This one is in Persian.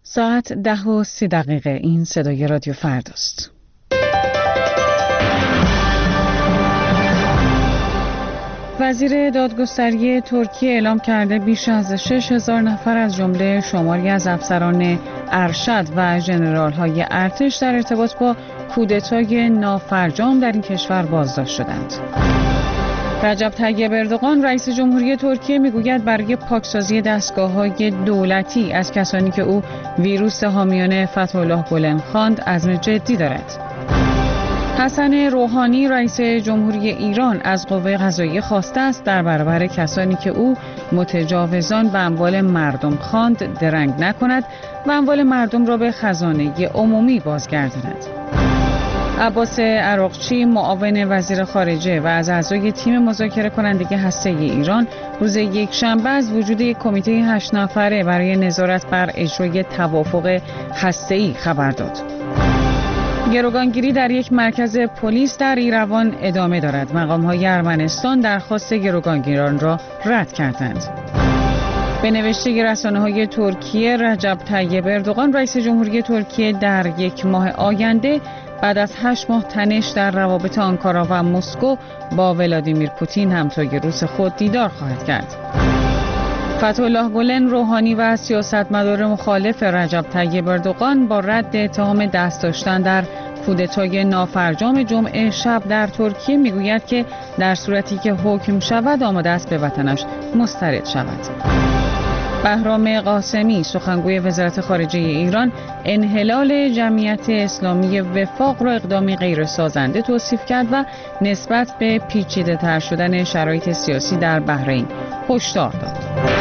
ساعت 10:30 این صدای رادیو فرداست. وزیر دادگستری ترکیه اعلام کرده بیش از 6,000 نفر از جمله شماری از افسران ارشد و ژنرال‌های ارتش در ارتباط با کودتای نافرجام در این کشور بازداشت شدند. رجب طیب اردوغان رئیس جمهوری ترکیه میگوید برای پاکسازی دستگاه‌های دولتی از کسانی که او ویروس حامیان فتح‌الله گلن خواند عزم جدی دارد. حسن روحانی رئیس جمهوری ایران از قوه قضاییه خواسته است در برابر کسانی که او متجاوزان به اموال مردم خواند درنگ نکند و اموال مردم را به خزانه عمومی بازگرداند. عباس عراقچی معاون وزیر خارجه و از اعضای تیم مذاکره کننده هسته ایران روز یکشنبه از وجود یک کمیته 8 نفره برای نظارت بر اجرای توافق هسته‌ای خبر داد. گروگانگیری در یک مرکز پلیس در ایروان ادامه دارد. مقام‌های ارمنستان درخواست گروگانگیران را رد کردند. به نوشته رسانه‌های ترکیه، رجب طیب اردوغان رئیس جمهوری ترکیه در یک ماه آینده بعد از 8 ماه تنش در روابط آنکارا و مسکو با ولادیمیر پوتین همتای روس خود دیدار خواهد کرد. فتح‌الله گلن، روحانی و سیاستمدار مخالف رجب طیب اردوغان با رد اتهام دست داشتن در کودتای نافرجام جمعه شب در ترکیه میگوید که در صورتی که حکم شود آماده است به وطنش مسترد شود. بهرام قاسمی سخنگوی وزارت خارجه ایران انحلال جمعیت اسلامی وفاق را اقدامی غیر سازنده توصیف کرد و نسبت به پیچیده‌تر شدن شرایط سیاسی در بحرین هشدار داد.